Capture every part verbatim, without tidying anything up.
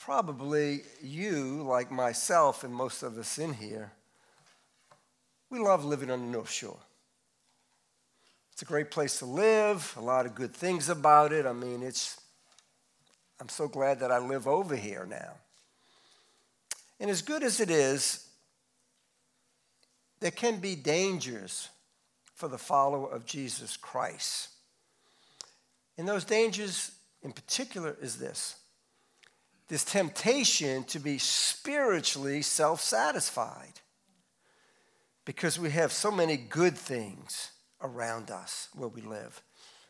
probably you, like myself and most of us in here, we love living on the North Shore. It's a great place to live, a lot of good things about it. I mean, it's, I'm so glad that I live over here now. And as good as it is, there can be dangers for the follower of Jesus Christ. And those dangers in particular is this: this temptation to be spiritually self-satisfied because we have so many good things around us where we live.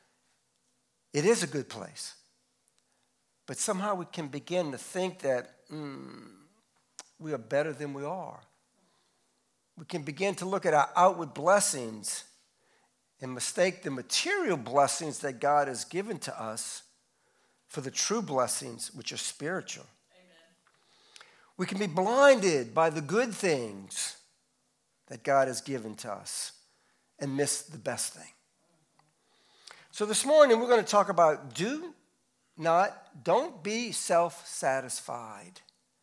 It is a good place. But somehow we can begin to think that mm, we are better than we are. We can begin to look at our outward blessings and mistake the material blessings that God has given to us for the true blessings which are spiritual. Amen. We can be blinded by the good things that God has given to us and miss the best thing. So this morning we're going to talk about do not, don't be self-satisfied.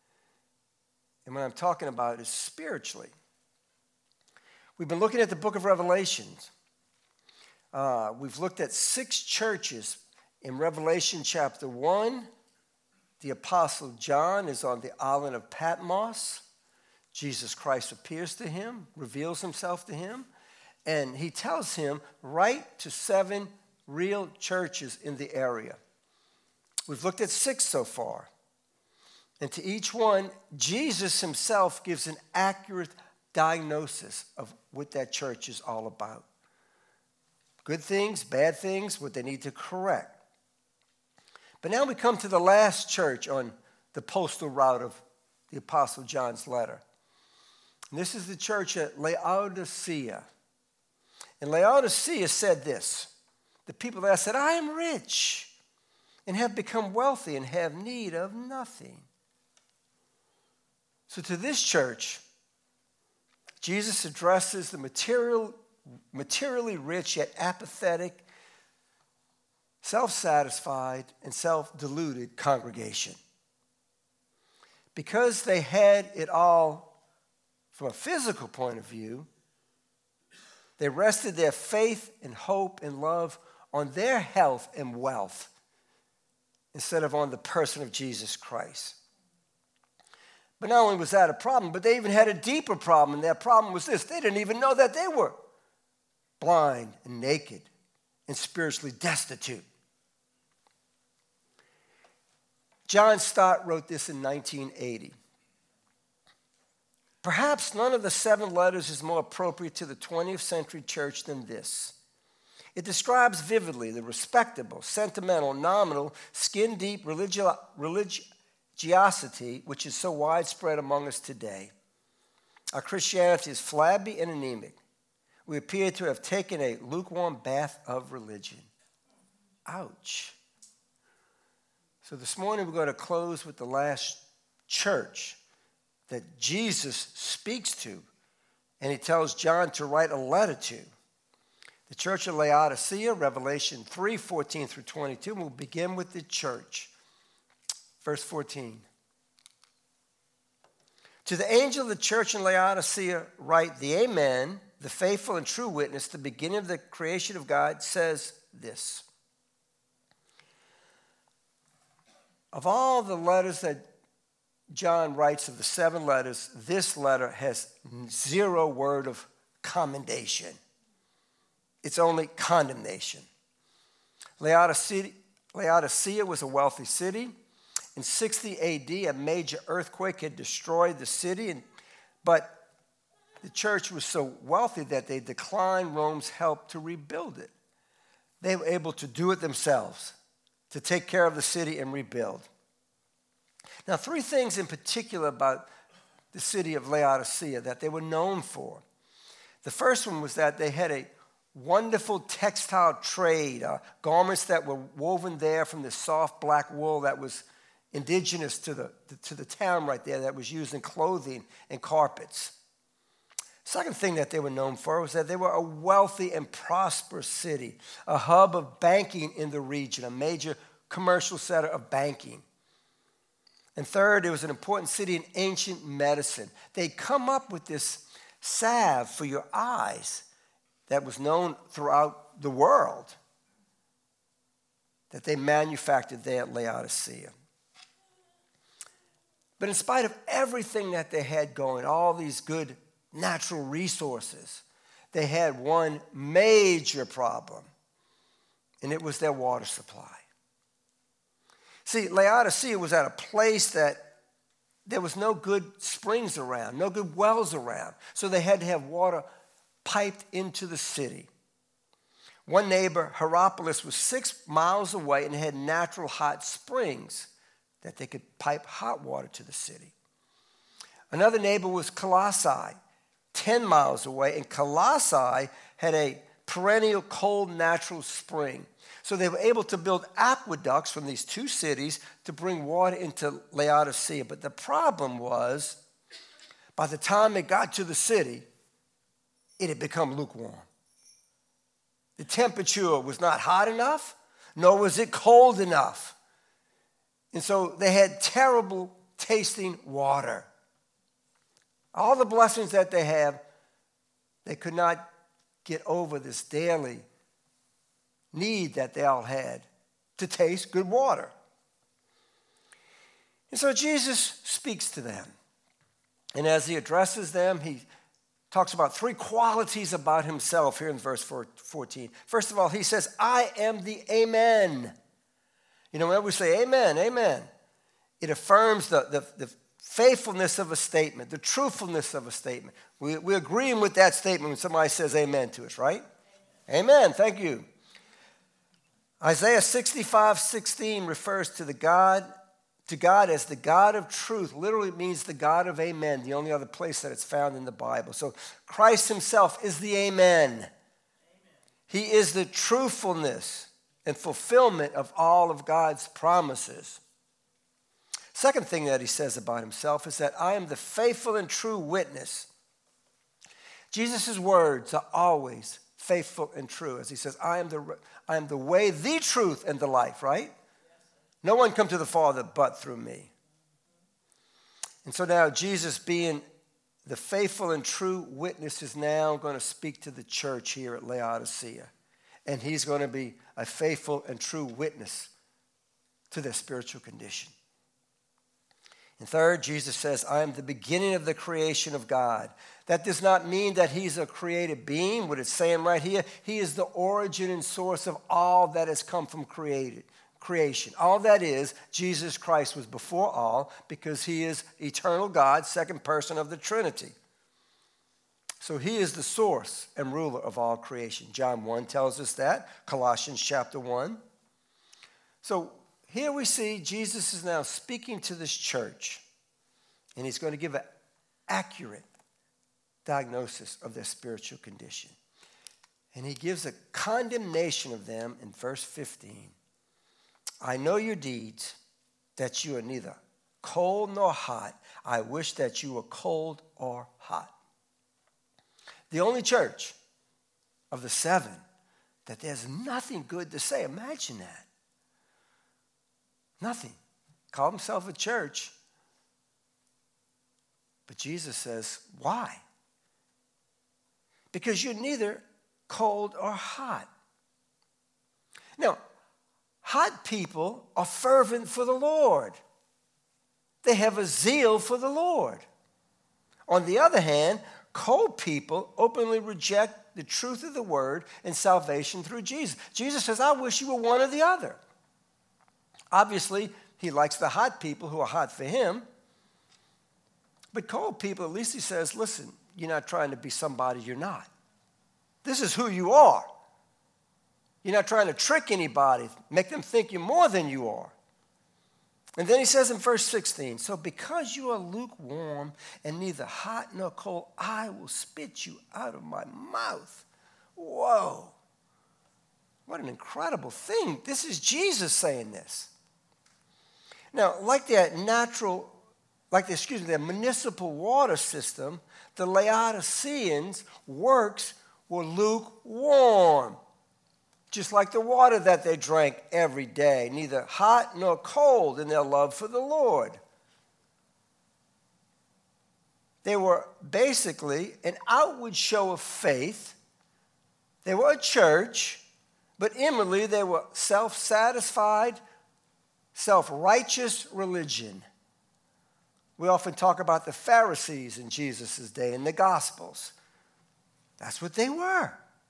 And what I'm talking about is spiritually. We've been looking at the book of Revelation. Uh, we've looked at six churches. In Revelation chapter one, the Apostle John is on the island of Patmos. Jesus Christ appears to him, reveals himself to him, and he tells him, write to seven real churches in the area. We've looked at six so far. And to each one, Jesus himself gives an accurate diagnosis of what that church is all about. Good things, bad things, what they need to correct. But now we come to the last church on the postal route of the Apostle John's letter. And this is the church at Laodicea. And Laodicea said this: the people there said, I am rich and have become wealthy and have need of nothing. So to this church, Jesus addresses the material, materially rich yet apathetic, self-satisfied, and self-deluded congregation. Because they had it all from a physical point of view, they rested their faith and hope and love on their health and wealth instead of on the person of Jesus Christ. But not only was that a problem, but they even had a deeper problem, and their problem was this: they didn't even know that they were blind and naked and spiritually destitute. John Stott wrote this in nineteen eighty. Perhaps none of the seven letters is more appropriate to the twentieth century church than this. It describes vividly the respectable, sentimental, nominal, skin-deep religio- religiosity which is so widespread among us today. Our Christianity is flabby and anemic. We appear to have taken a lukewarm bath of religion. Ouch. So this morning we're going to close with the last church that Jesus speaks to, and he tells John to write a letter to. The church of Laodicea, Revelation three, fourteen through twenty-two. And we'll begin with the church. Verse fourteen. To the angel of the church in Laodicea write, the Amen, the faithful and true witness, the beginning of the creation of God, says this: of all the letters that John writes, of the seven letters, this letter has zero word of commendation. It's only condemnation. Laodicea, Laodicea was a wealthy city. In sixty A D, a major earthquake had destroyed the city, and, but the church was so wealthy that they declined Rome's help to rebuild it. They were able to do it themselves, to take care of the city and rebuild. Now, three things in particular about the city of Laodicea that they were known for. The first one was that they had a wonderful textile trade, uh, garments that were woven there from the soft black wool that was indigenous to the, to the town right there, that was used in clothing and carpets. Second thing that they were known for was that they were a wealthy and prosperous city, a hub of banking in the region, a major commercial center of banking. And third, it was an important city in ancient medicine. They'd come up with this salve for your eyes that was known throughout the world that they manufactured there at Laodicea. But in spite of everything that they had going, all these good natural resources, they had one major problem, and it was their water supply. See, Laodicea was at a place that there was no good springs around, no good wells around, so they had to have water piped into the city. One neighbor, Hierapolis, was six miles away and had natural hot springs that they could pipe hot water to the city. Another neighbor was Colossae, ten miles away, and Colossae had a perennial cold natural spring. So they were able to build aqueducts from these two cities to bring water into Laodicea. But the problem was, by the time it got to the city, it had become lukewarm. The temperature was not hot enough, nor was it cold enough. And so they had terrible tasting water. All the blessings that they have, they could not get over this daily need that they all had to taste good water. And so Jesus speaks to them. And as he addresses them, he talks about three qualities about himself here in verse fourteen. First of all, he says, I am the Amen. You know, whenever we say amen, amen, it affirms the, the, the faithfulness of a statement, the truthfulness of a statement. We, we're agreeing with that statement when somebody says amen to us, right? Amen. Amen. Thank you. Isaiah sixty-five sixteen refers to the God, to God as the God of truth. Literally it means the God of amen, the only other place that it's found in the Bible. So Christ himself is the amen. Amen. He is the truthfulness and fulfillment of all of God's promises. Second thing that he says about himself is that I am the faithful and true witness. Jesus' words are always faithful and true. As he says, I am the, I am the way, the truth, and the life, right? No one come to the Father but through me. And so now Jesus, being the faithful and true witness, is now going to speak to the church here at Laodicea. And he's going to be a faithful and true witness to their spiritual condition. And third, Jesus says, I am the beginning of the creation of God. That does not mean that he's a created being. What it's saying right here, he is the origin and source of all that has come from created creation. All that is, Jesus Christ was before all because he is eternal God, second person of the Trinity. So he is the source and ruler of all creation. John one tells us that, Colossians chapter one. So here we see Jesus is now speaking to this church, and he's going to give an accurate diagnosis of their spiritual condition. And he gives a condemnation of them in verse fifteen. I know your deeds, that you are neither cold nor hot. I wish that you were cold or hot. The only church of the seven that there's nothing good to say. Imagine that. Nothing. Call himself a church. But Jesus says, why? Because you're neither cold or hot. Now, hot people are fervent for the Lord. They have a zeal for the Lord. On the other hand, cold people openly reject the truth of the word and salvation through Jesus. Jesus says, I wish you were one or the other. Obviously, he likes the hot people who are hot for him. But cold people, at least he says, listen, you're not trying to be somebody you're not. This is who you are. You're not trying to trick anybody, make them think you're more than you are. And then he says in verse sixteen, so because you are lukewarm and neither hot nor cold, I will spit you out of my mouth. Whoa. What an incredible thing. This is Jesus saying this. Now, like that natural, like the, excuse me, the municipal water system, the Laodiceans' works were lukewarm. Just like the water that they drank every day, neither hot nor cold in their love for the Lord. They were basically an outward show of faith. They were a church, but inwardly they were self-satisfied, self-righteous religion. We often talk about the Pharisees in Jesus' day in the Gospels. That's what they were.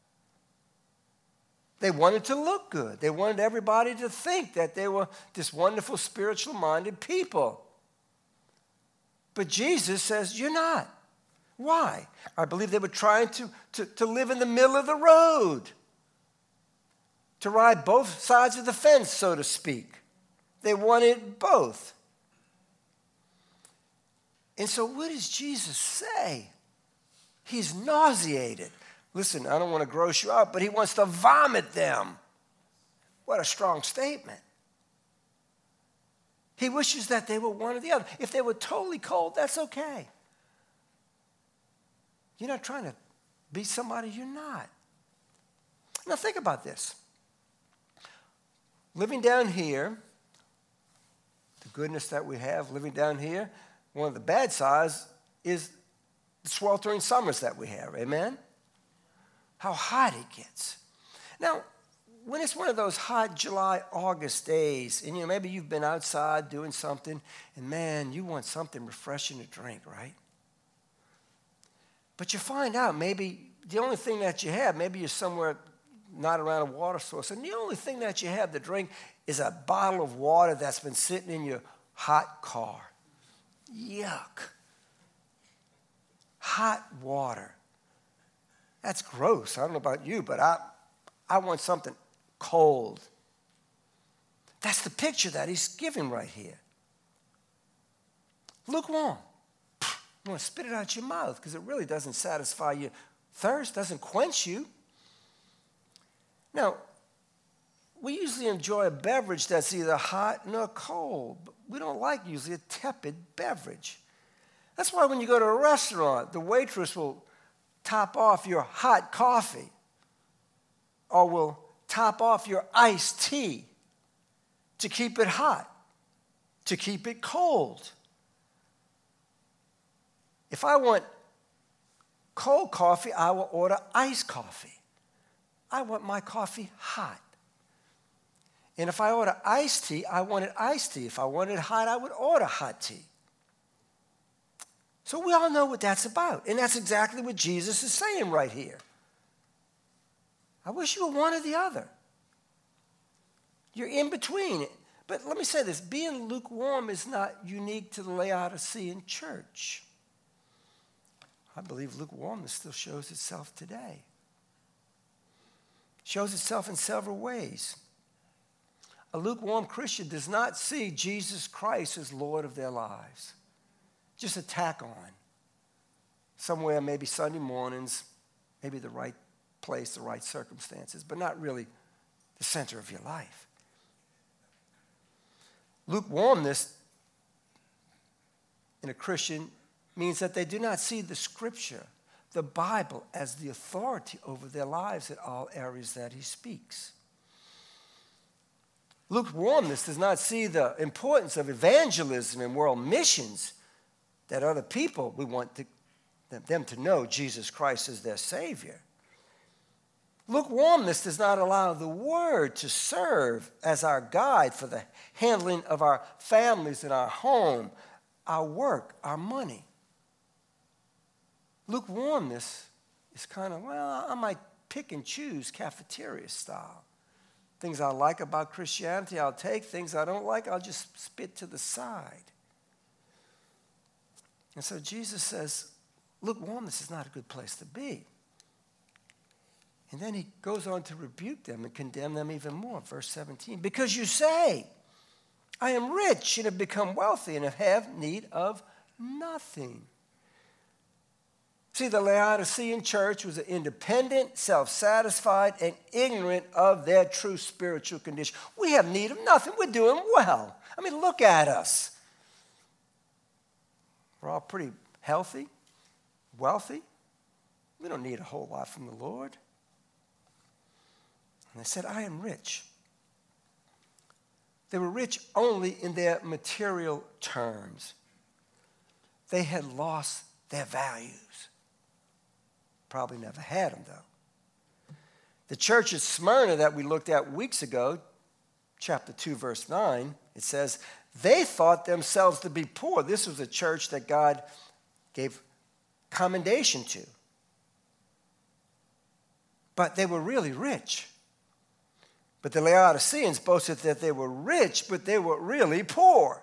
They wanted to look good. They wanted everybody to think that they were this wonderful, spiritual-minded people. But Jesus says, you're not. Why? I believe they were trying to, to, to live in the middle of the road, to ride both sides of the fence, so to speak. They wanted both. And so what does Jesus say? He's nauseated. Listen, I don't want to gross you out, but he wants to vomit them. What a strong statement. He wishes that they were one or the other. If they were totally cold, that's okay. You're not trying to be somebody you're not. Now think about this. Living down here, the goodness that we have living down here, one of the bad sides is the sweltering summers that we have. Amen? How hot it gets. Now, when it's one of those hot July, August days, and you know, maybe you've been outside doing something, and man, you want something refreshing to drink, right? But you find out maybe the only thing that you have, maybe you're somewhere not around a water source, and the only thing that you have to drink is a bottle of water that's been sitting in your hot car. Yuck. Hot water. That's gross. I don't know about you, but I, I want something cold. That's the picture that he's giving right here. Lukewarm. You want to spit it out your mouth because it really doesn't satisfy your thirst, doesn't quench you. Now, we usually enjoy a beverage that's either hot nor cold, but we don't like usually a tepid beverage. That's why when you go to a restaurant, the waitress will top off your hot coffee or will top off your iced tea to keep it hot, to keep it cold. If I want cold coffee, I will order iced coffee. I want my coffee hot. And if I order iced tea, I wanted iced tea. If I wanted hot, I would order hot tea. So we all know what that's about. And that's exactly what Jesus is saying right here. I wish you were one or the other. You're in between. But let me say this. Being lukewarm is not unique to the Laodicean church. I believe lukewarmness still shows itself today. Shows itself in several ways. A lukewarm Christian does not see Jesus Christ as Lord of their lives. Just a tack on. Somewhere, maybe Sunday mornings, maybe the right place, the right circumstances, but not really the center of your life. Lukewarmness in a Christian means that they do not see the Scripture, the Bible, as the authority over their lives in all areas that he speaks. Lukewarmness does not see the importance of evangelism and world missions, that other people, we want to, them to know Jesus Christ as their Savior. Lukewarmness does not allow the Word to serve as our guide for the handling of our families and our home, our work, our money. Lukewarmness is kind of, well, I might pick and choose cafeteria style. Things I like about Christianity, I'll take. Things I don't like, I'll just spit to the side. And so Jesus says, lukewarmness is not a good place to be. And then he goes on to rebuke them and condemn them even more. Verse seventeen, because you say, I am rich and have become wealthy and have need of nothing. See, the Laodicean church was an independent, self-satisfied, and ignorant of their true spiritual condition. We have need of nothing. We're doing well. I mean, look at us. We're all pretty healthy, wealthy. We don't need a whole lot from the Lord. And they said, I am rich. They were rich only in their material terms. They had lost their values. Probably never had them, though. The church at Smyrna that we looked at weeks ago, chapter two, verse nine, it says, they thought themselves to be poor. This was a church that God gave commendation to. But they were really rich. But the Laodiceans boasted that they were rich, but they were really poor.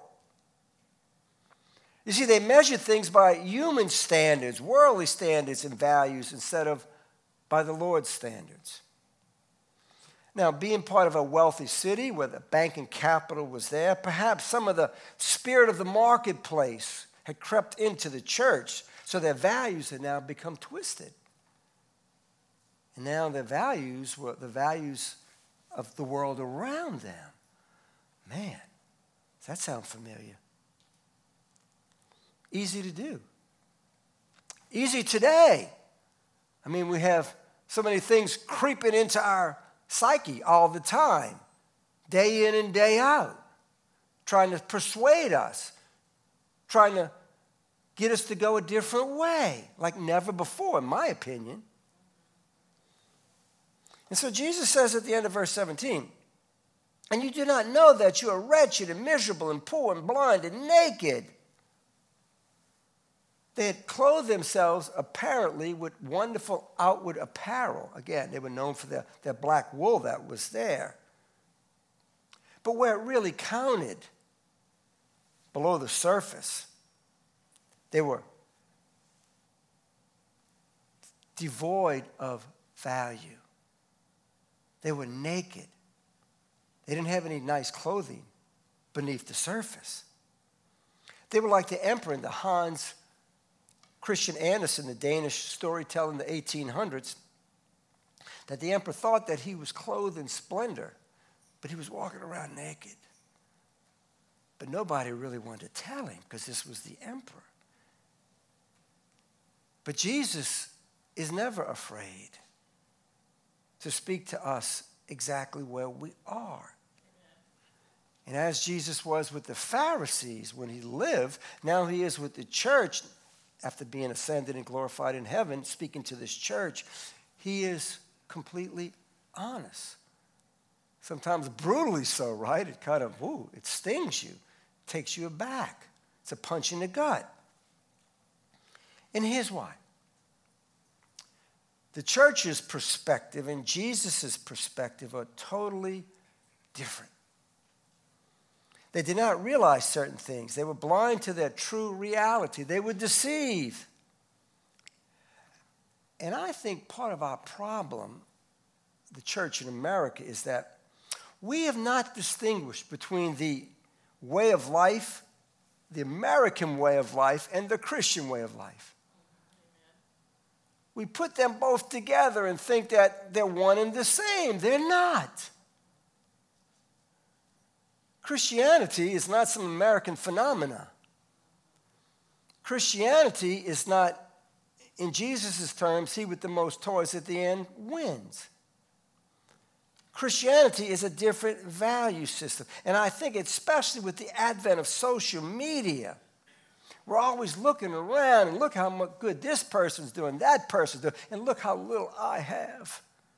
You see, they measured things by human standards, worldly standards and values, instead of by the Lord's standards. Now, being part of a wealthy city where the banking capital was there, perhaps some of the spirit of the marketplace had crept into the church, so their values had now become twisted. And now their values were the values of the world around them. Man, does that sound familiar? Easy to do. Easy today. I mean, we have so many things creeping into our psyche all the time, day in and day out, trying to persuade us, trying to get us to go a different way, like never before, in my opinion. And so Jesus says at the end of verse seventeen, and you do not know that you are wretched and miserable and poor and blind and naked. They had clothed themselves apparently with wonderful outward apparel. Again, they were known for their, their black wool that was there. But where it really counted, below the surface, they were devoid of value. They were naked. They didn't have any nice clothing beneath the surface. They were like the emperor in the Hans Christian Andersen, the Danish storyteller in the eighteen hundreds, that the emperor thought that he was clothed in splendor, but he was walking around naked. But nobody really wanted to tell him because this was the emperor. But Jesus is never afraid to speak to us exactly where we are. And as Jesus was with the Pharisees when he lived, now he is with the church after being ascended and glorified in heaven, speaking to this church. He is completely honest. Sometimes brutally so, right? It kind of, ooh, it stings you, takes you aback. It's a punch in the gut. And here's why. The church's perspective and Jesus' perspective are totally different. They did not realize certain things. They were blind to their true reality. They were deceived. And I think part of our problem, the church in America, is that we have not distinguished between the way of life, the American way of life, and the Christian way of life. We put them both together and think that they're one and the same. They're not. Christianity is not some American phenomena. Christianity is not, in Jesus' terms, he with the most toys at the end wins. Christianity is a different value system. And I think especially with the advent of social media, we're always looking around and look how much good this person's doing, that person's doing, and look how little I have.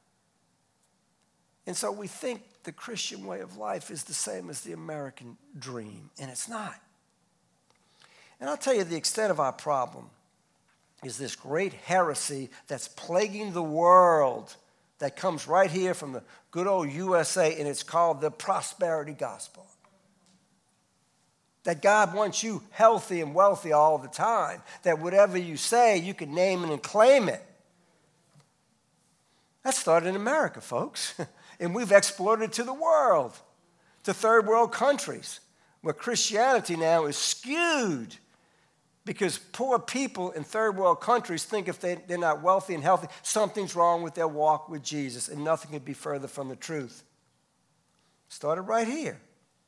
And so we think the Christian way of life is the same as the American dream, and it's not. And I'll tell you the extent of our problem is this great heresy that's plaguing the world that comes right here from the good old U S A, and it's called the prosperity gospel. That God wants you healthy and wealthy all the time, that whatever you say, you can name it and claim it. That started in America, folks. And we've exported it to the world, to third world countries, where Christianity now is skewed because poor people in third world countries think if they, they're not wealthy and healthy, something's wrong with their walk with Jesus, and nothing could be further from the truth. Started right here.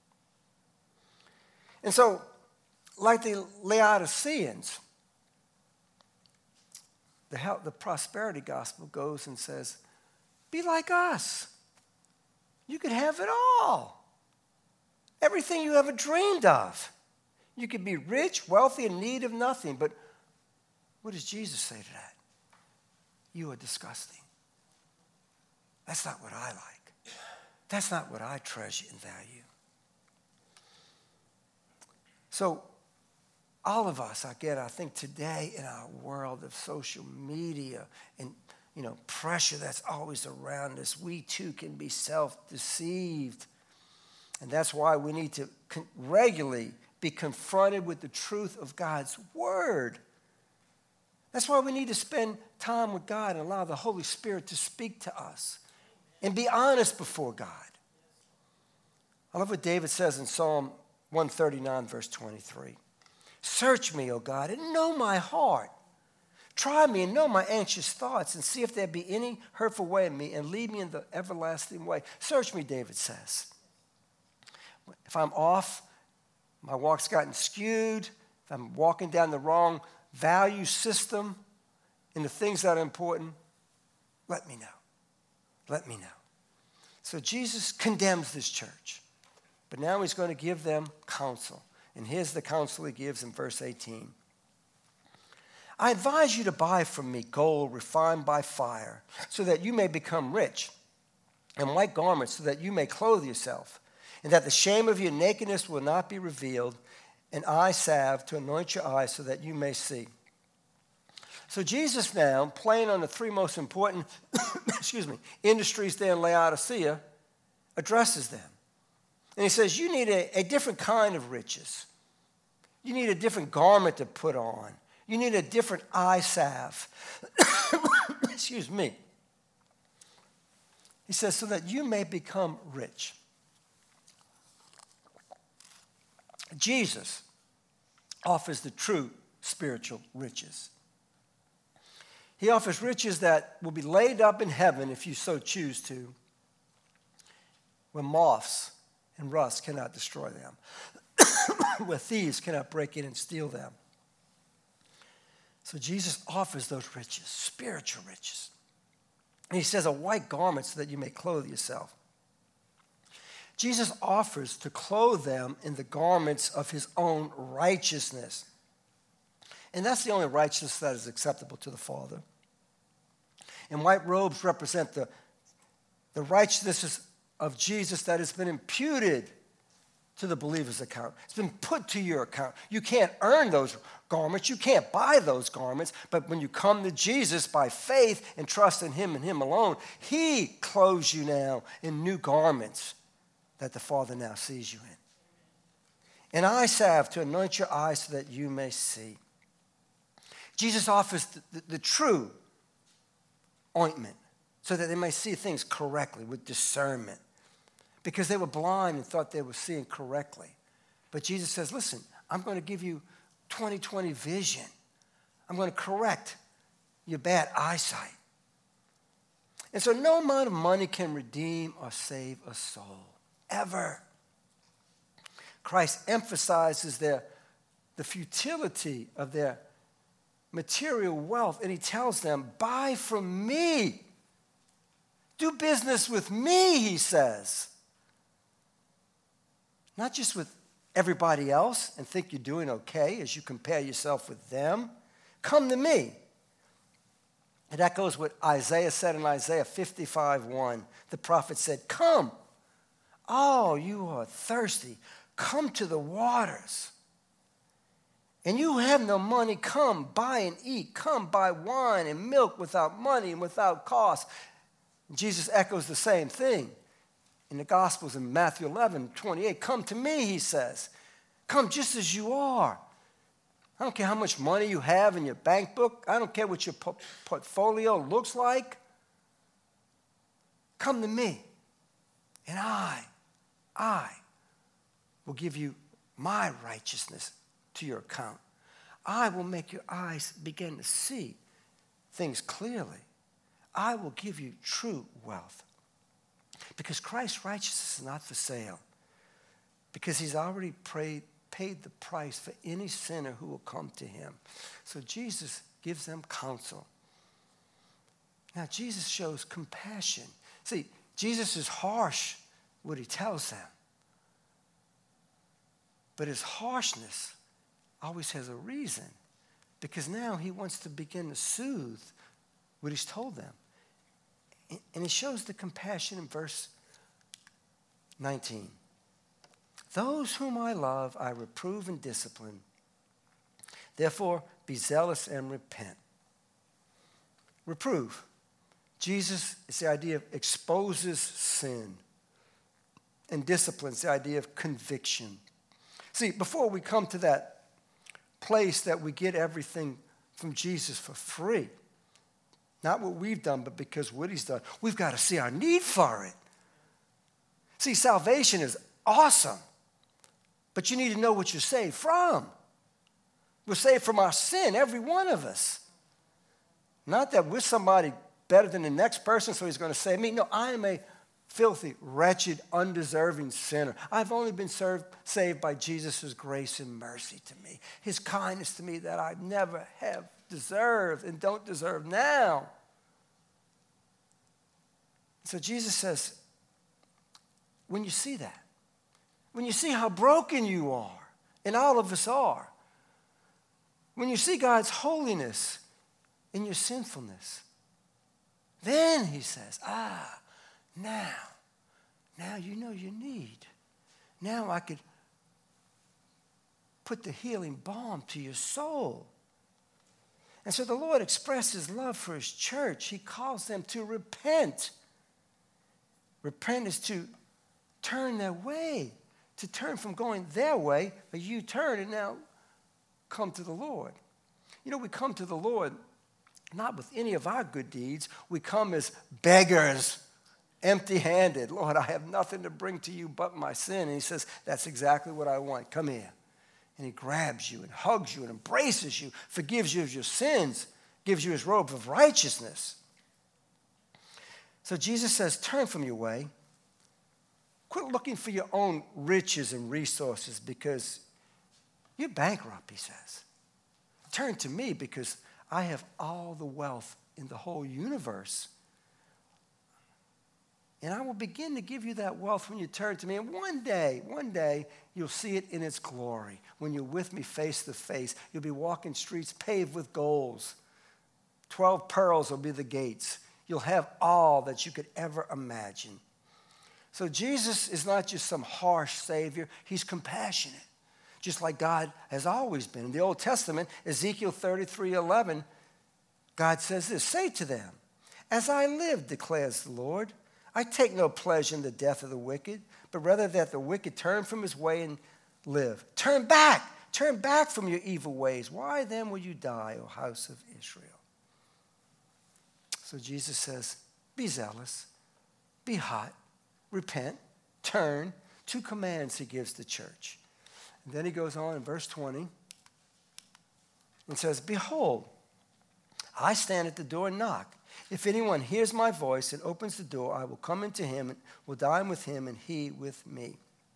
And so, like the Laodiceans, the, health, the prosperity gospel goes and says, be like us. You could have it all. Everything you ever dreamed of. You could be rich, wealthy, in need of nothing. But What does Jesus say to that? You are disgusting. That's not what I like. That's not what I treasure and value. So all of us, again, I think today in our world of social media and, you know, pressure that's always around us, we too can be self-deceived. And that's why we need to con- regularly be confronted with the truth of God's word. That's why we need to spend time with God and allow the Holy Spirit to speak to us and be honest before God. I love what David says in Psalm one thirty-nine, verse twenty-three. Search me, O God, and know my heart. Try me and know my anxious thoughts and see if there be any hurtful way in me and lead me in the everlasting way. Search me, David says. If I'm off, my walk's gotten skewed, if I'm walking down the wrong value system in the things that are important, let me know. Let me know. So Jesus condemns this church, but now he's going to give them counsel. And here's the counsel he gives in verse eighteen. I advise you to buy from me gold refined by fire, so that you may become rich, and white garments, so that you may clothe yourself, and that the shame of your nakedness will not be revealed, and eye salve to anoint your eyes, so that you may see. So Jesus now, playing on the three most important excuse me, industries there in Laodicea, addresses them. And he says, you need a, a different kind of riches. You need a different garment to put on. You need a different eye salve. Excuse me. He says, so that you may become rich. Jesus offers the true spiritual riches. He offers riches that will be laid up in heaven if you so choose to, where moths and rust cannot destroy them, where thieves cannot break in and steal them. So Jesus offers those riches, spiritual riches. And he says, a white garment so that you may clothe yourself. Jesus offers to clothe them in the garments of his own righteousness. And that's the only righteousness that is acceptable to the Father. And white robes represent the, the righteousness of Jesus that has been imputed to the believer's account. It's been put to your account. You can't earn those garments. You can't buy those garments. But when you come to Jesus by faith and trust in him and him alone, he clothes you now in new garments that the Father now sees you in. And eye salve to anoint your eyes so that you may see. Jesus offers the, the, the true ointment so that they may see things correctly with discernment, because they were blind and thought they were seeing correctly. But Jesus says, listen, I'm going to give you twenty twenty vision. I'm going to correct your bad eyesight. And so no amount of money can redeem or save a soul, ever. Christ emphasizes their, the futility of their material wealth, and he tells them, buy from me. Do business with me, he says. Not just with everybody else and think you're doing okay as you compare yourself with them. Come to me. And that goes what Isaiah said in Isaiah fifty-five one. The prophet said, come. Oh, you are thirsty. Come to the waters. And you have no money, come, buy and eat. Come, buy wine and milk without money and without cost. And Jesus echoes the same thing in the Gospels in Matthew eleven twenty-eight. Come to me, he says. Come just as you are. I don't care how much money you have in your bank book. I don't care what your po- portfolio looks like. Come to me, and I, I will give you my righteousness to your account. I will make your eyes begin to see things clearly. I will give you true wealth. Because Christ's righteousness is not for sale. Because he's already paid, paid the price for any sinner who will come to him. So Jesus gives them counsel. Now, Jesus shows compassion. See, Jesus is harsh what he tells them. But his harshness always has a reason. because now he wants to begin to soothe what he's told them. And he shows the compassion in verse nineteen. Those whom I love, I reprove and discipline. Therefore, be zealous and repent. Reprove. Jesus, it's the idea of exposes sin. And discipline, it's the idea of conviction. See, before we come to that place that we get everything from Jesus for free, not what we've done, but because what he's done, we've got to see our need for it. See, salvation is awesome, but you need to know what you're saved from. We're saved from our sin, every one of us. Not that we're somebody better than the next person, so he's going to save me. No, I am a filthy, wretched, undeserving sinner. I've only been served, saved by Jesus' grace and mercy to me, his kindness to me that I never have deserved and don't deserve now. So Jesus says, when you see that, when you see how broken you are, and all of us are, when you see God's holiness in your sinfulness, then he says, ah, now, now you know your need. Now I could put the healing balm to your soul. And so the Lord expressed his love for his church. He calls them to repent. Repent is to turn their way, to turn from going their way, but you turn and now come to the Lord. You know, we come to the Lord not with any of our good deeds. We come as beggars, empty-handed. Lord, I have nothing to bring to you but my sin. And he says, that's exactly what I want. Come here. And he grabs you and hugs you and embraces you, forgives you of your sins, gives you his robe of righteousness. So Jesus says, turn from your way. Quit looking for your own riches and resources because you're bankrupt, he says. Turn to me because I have all the wealth in the whole universe. And I will begin to give you that wealth when you turn to me. And one day, one day, you'll see it in its glory. When you're with me face to face, you'll be walking streets paved with golds. Twelve pearls will be the gates. You'll have all that you could ever imagine. So Jesus is not just some harsh Savior. He's compassionate, just like God has always been. In the Old Testament, Ezekiel thirty-three eleven, God says this, say to them, as I live, declares the Lord, I take no pleasure in the death of the wicked, but rather that the wicked turn from his way and live. Turn back, turn back from your evil ways. Why then will you die, O house of Israel? So Jesus says, be zealous, be hot, repent, turn. Two commands he gives the church. And then he goes on in verse twenty and says, behold, I stand at the door and knock. If anyone hears my voice and opens the door, I will come into him and will dine with him and he with me.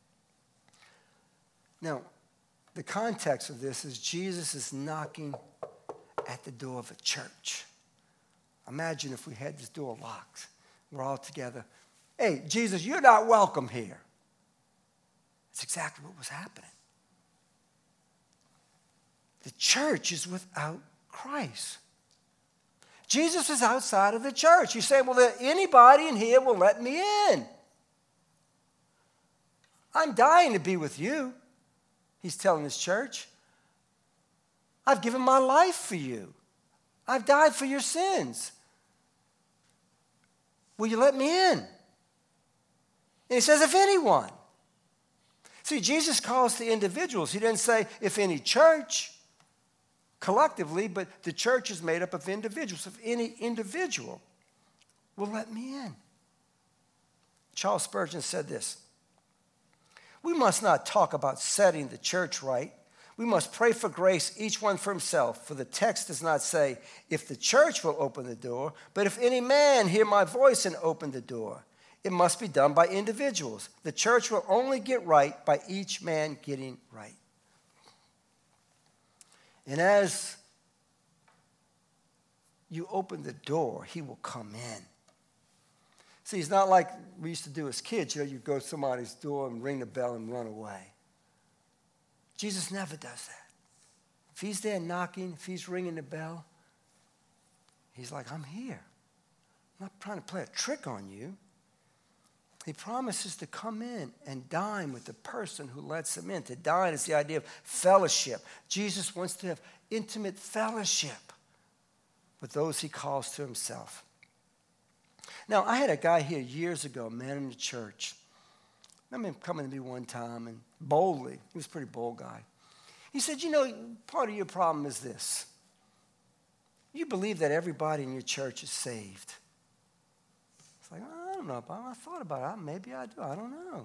Now, the context of this is Jesus is knocking at the door of a church. Imagine if we had this door locked. We're all together. Hey, Jesus, you're not welcome here. That's exactly what was happening. The church is without Christ. Jesus is outside of the church. You say, well, anybody in here will let me in. I'm dying to be with you, he's telling his church. I've given my life for you. I've died for your sins. Will you let me in? And he says, if anyone. See, Jesus calls to individuals. He didn't say, if any church, collectively, but the church is made up of individuals. If any individual will let me in. Charles Spurgeon said this, we must not talk about setting the church right. We must pray for grace, each one for himself, for the text does not say, if the church will open the door, but if any man hear my voice and open the door. It must be done by individuals. The church will only get right by each man getting right. And as you open the door, he will come in. See, it's not like we used to do as kids. You know, you go to somebody's door and ring the bell and run away. Jesus never does that. if he's there knocking, if he's ringing the bell, he's like, I'm here. I'm not trying to play a trick on you. He promises to come in and dine with the person who lets him in. To dine is the idea of fellowship. Jesus wants to have intimate fellowship with those he calls to himself. Now, I had a guy here years ago, a man in the church. I remember him coming to me one time and boldly, he was a pretty bold guy. He said, you know, part of your problem is this. You believe that everybody in your church is saved. It's like, I don't know, I thought about it. Maybe I do. I don't know.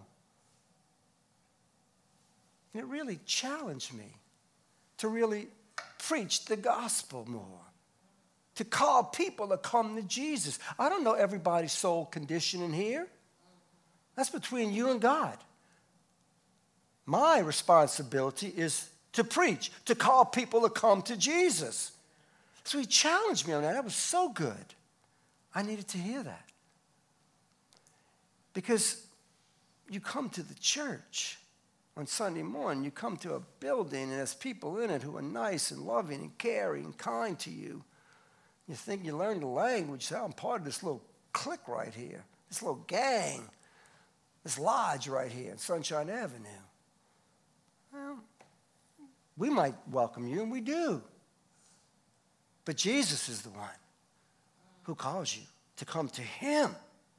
And it really challenged me to really preach the gospel more, to call people to come to Jesus. I don't know everybody's soul condition in here. That's between you and God. My responsibility is to preach, to call people to come to Jesus. So he challenged me on that. That was so good. I needed to hear that. Because you come to the church on Sunday morning, you come to a building and there's people in it who are nice and loving and caring and kind to you. You think you learned the language. So I'm part of this little clique right here, this little gang, this lodge right here in Sunshine Avenue. Well, we might welcome you, and we do. But Jesus is the one who calls you to come to him.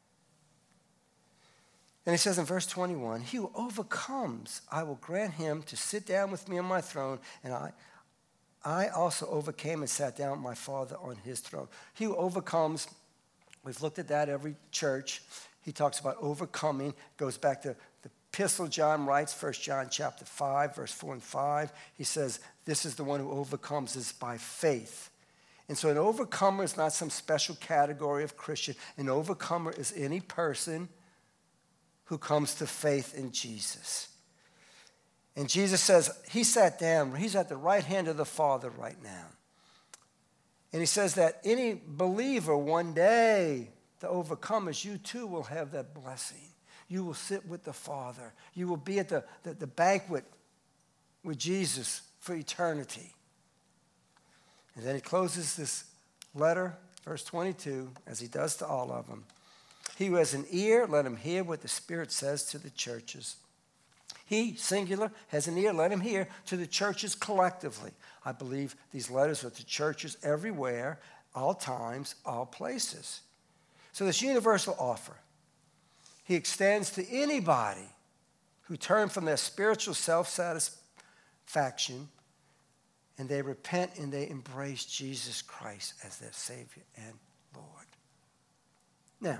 And he says in verse twenty-one, he who overcomes, I will grant him to sit down with me on my throne, and I, I also overcame and sat down with my Father on his throne. He who overcomes, we've looked at that every church. He talks about overcoming, goes back to the epistle John writes, First John chapter five, verse four and five. He says, this is the one who overcomes is by faith. And so an overcomer is not some special category of Christian. An overcomer is any person who comes to faith in Jesus. And Jesus says, he sat down, he's at the right hand of the Father right now. And he says that any believer one day, the overcomers, you too will have that blessing. You will sit with the Father. You will be at the, the, the banquet with Jesus for eternity. And then he closes this letter, verse twenty-two, as he does to all of them. He who has an ear, let him hear what the Spirit says to the churches. He, singular, has an ear, let him hear to the churches collectively. I believe these letters are to churches everywhere, all times, all places. So this universal offer, he extends to anybody who turn from their spiritual self-satisfaction and they repent and they embrace Jesus Christ as their Savior and Lord. Now,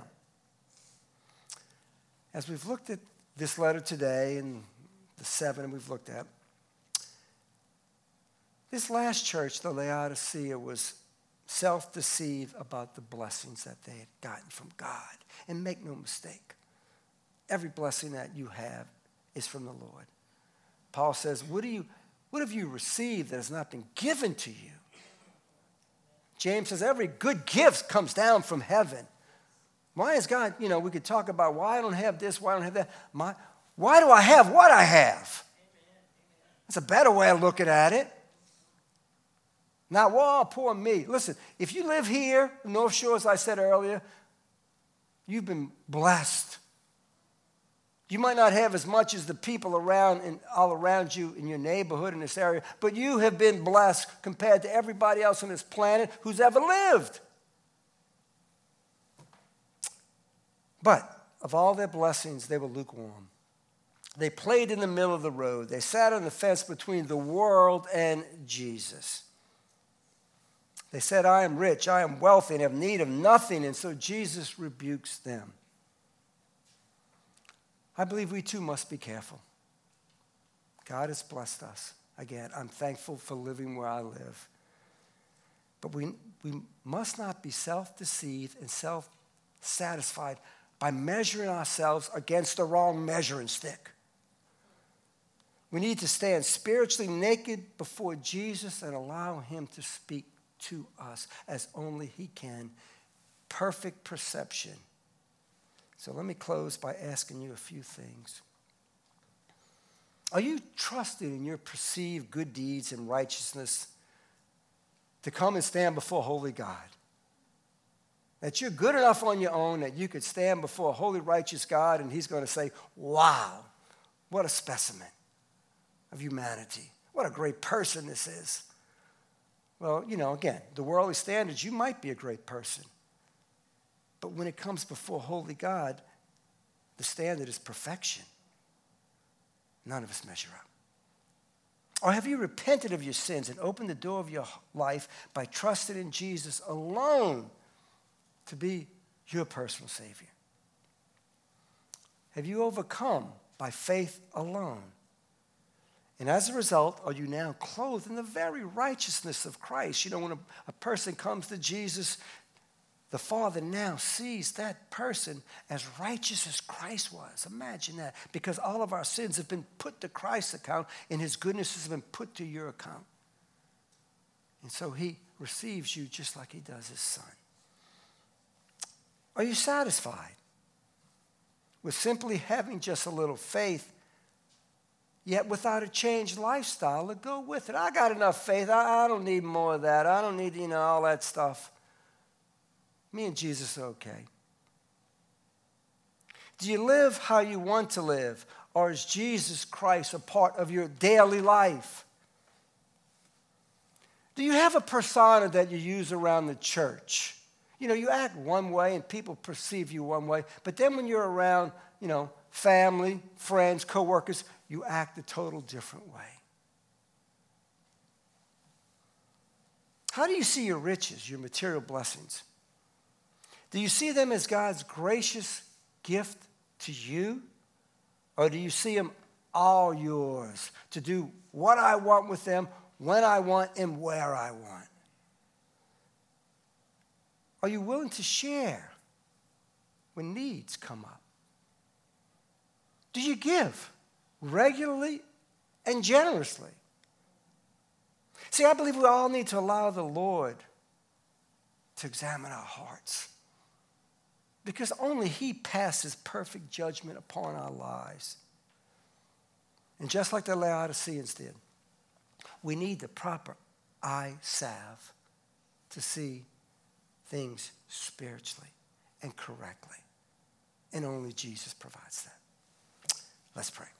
as we've looked at this letter today and the seven we've looked at, this last church, the Laodicea, was self-deceived about the blessings that they had gotten from God. And make no mistake, every blessing that you have is from the Lord. Paul says, what do you, what have you received that has not been given to you? James says, every good gift comes down from heaven. Why is God, you know, we could talk about why I don't have this, why I don't have that. My, why do I have what I have? That's a better way of looking at it. Not, well, poor me. Listen, if you live here, North Shore, as I said earlier, you've been blessed. You might not have as much as the people around and all around you in your neighborhood in this area, but you have been blessed compared to everybody else on this planet who's ever lived. But of all their blessings, they were lukewarm. They played in the middle of the road. They sat on the fence between the world and Jesus. They said, I am rich, I am wealthy, and have need of nothing. And so Jesus rebukes them. I believe we too must be careful. God has blessed us. Again, I'm thankful for living where I live. But we, we must not be self-deceived and self-satisfied by measuring ourselves against the wrong measuring stick. We need to stand spiritually naked before Jesus and allow him to speak to us as only he can. Perfect perception. So let me close by asking you a few things. Are you trusting in your perceived good deeds and righteousness to come and stand before holy God? That you're good enough on your own that you could stand before a holy, righteous God and he's going to say, wow, what a specimen of humanity. What a great person this is. Well, you know, again, the worldly standards, you might be a great person. But when it comes before holy God, the standard is perfection. None of us measure up. Or have you repented of your sins and opened the door of your life by trusting in Jesus alone to be your personal Savior? Have you overcome by faith alone? And as a result, are you now clothed in the very righteousness of Christ? You know, when a, a person comes to Jesus, the Father now sees that person as righteous as Christ was. Imagine that. Because all of our sins have been put to Christ's account, and his goodness has been put to your account. And so he receives you just like he does his son. Are you satisfied with simply having just a little faith, yet without a changed lifestyle to go with it? I got enough faith. I, I don't need more of that. I don't need, you know, all that stuff. Me and Jesus are okay. Do you live how you want to live, or is Jesus Christ a part of your daily life? Do you have a persona that you use around the church? You know, you act one way and people perceive you one way, but then when you're around, you know, family, friends, coworkers, you act a total different way. How do you see your riches, your material blessings? Do you see them as God's gracious gift to you? Or do you see them all yours to do what I want with them, when I want, and where I want? Are you willing to share when needs come up? Do you give regularly and generously? See, I believe we all need to allow the Lord to examine our hearts, because only he passes perfect judgment upon our lives. And just like the Laodiceans did, we need the proper eye salve to see things spiritually and correctly. And only Jesus provides that. Let's pray.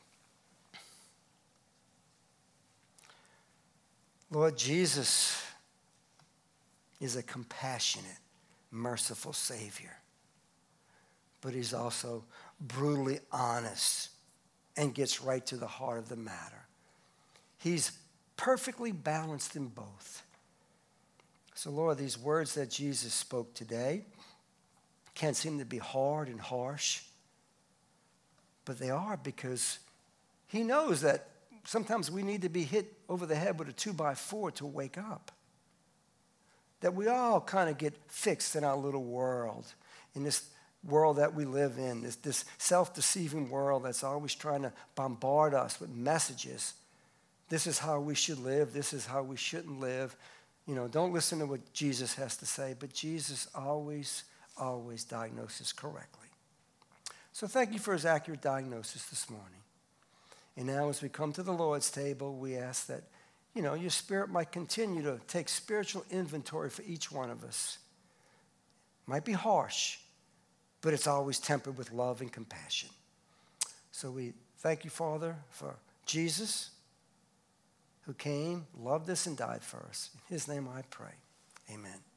Lord, Jesus is a compassionate, merciful Savior. But he's also brutally honest and gets right to the heart of the matter. He's perfectly balanced in both. So, Lord, these words that Jesus spoke today can't seem to be hard and harsh, but they are, because he knows that sometimes we need to be hit over the head with a two by four to wake up. That we all kind of get fixed in our little world, in this world that we live in, this, this self-deceiving world that's always trying to bombard us with messages. This is how we should live. This is how we shouldn't live. You know, don't listen to what Jesus has to say, but Jesus always, always diagnoses correctly. So thank you for his accurate diagnosis this morning. And now as we come to the Lord's table, we ask that, you know, your Spirit might continue to take spiritual inventory for each one of us. Might be harsh, but it's always tempered with love and compassion. So we thank you, Father, for Jesus, who came, loved us, and died for us. In his name I pray. Amen.